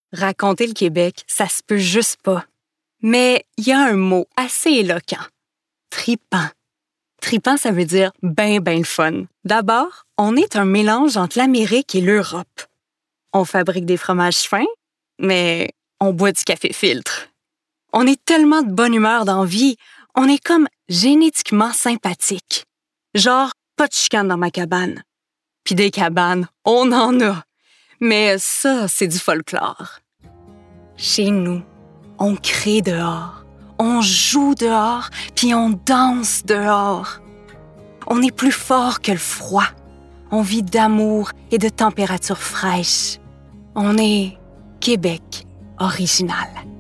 Raconter le Québec, ça se peut juste pas. Mais il y a un mot assez éloquent. Tripant. Tripant, ça veut dire ben le fun. D'abord, on est un mélange entre l'Amérique et l'Europe. On fabrique des fromages fins, mais on boit du café filtre. On est tellement de bonne humeur dans la vie, on est comme génétiquement sympathique. Genre, pas de chicane dans ma cabane. Puis des cabanes, on en a. Mais ça, c'est du folklore. Chez nous, on crée dehors, on joue dehors, puis on danse dehors. On est plus fort que le froid. On vit d'amour et de températures fraîches. On est Québec original.